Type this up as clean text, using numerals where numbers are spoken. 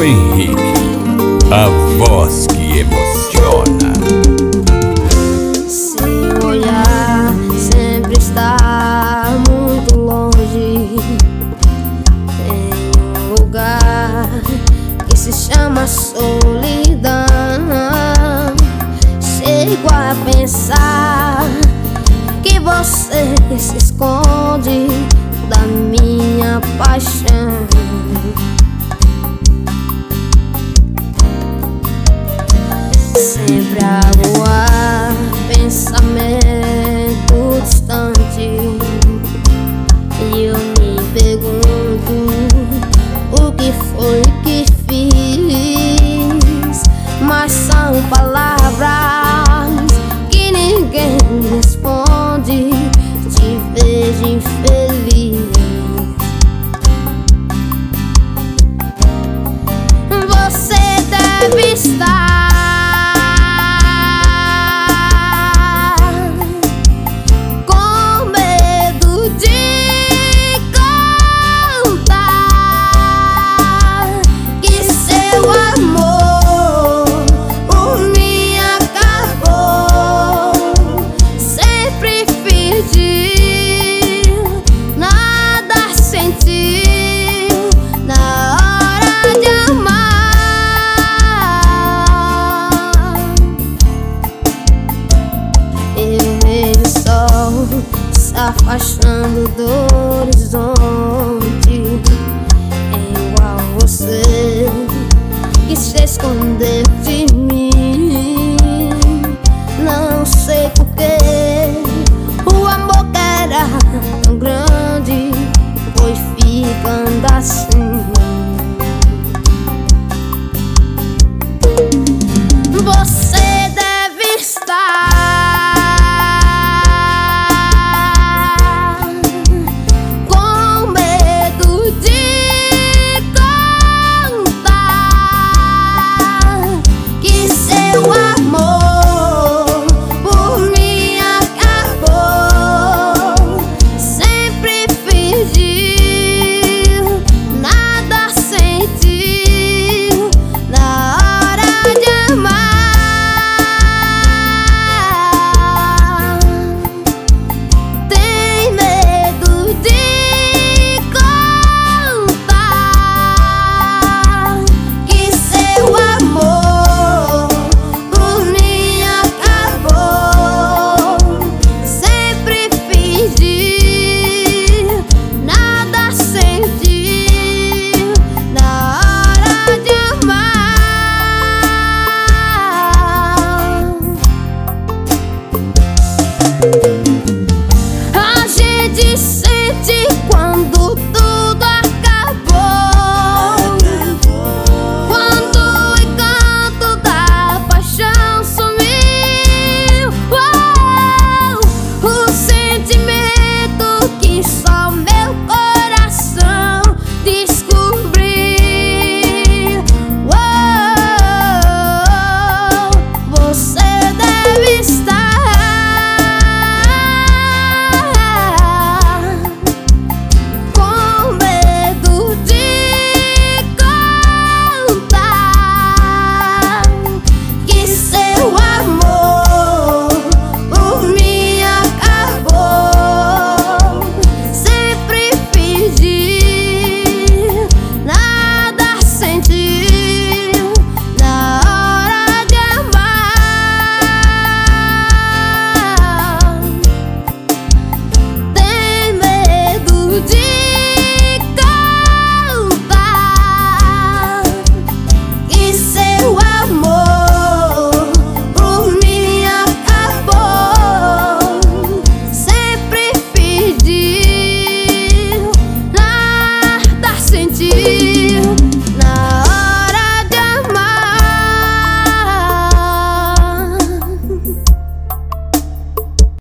Pedro Henrique, a voz que emociona. Seu olhar sempre está muito longe. Tem um lugar que se chama solidão. Chego a pensar que você se esconde da minha paixão. Sempre a voar, pensamento distante, e eu me pergunto o que foi que fiz. Mas são palavras que ninguém responde. Te vejo infeliz. Você deve estar afastando do horizonte. É igual você que se escondeu de mim. Não sei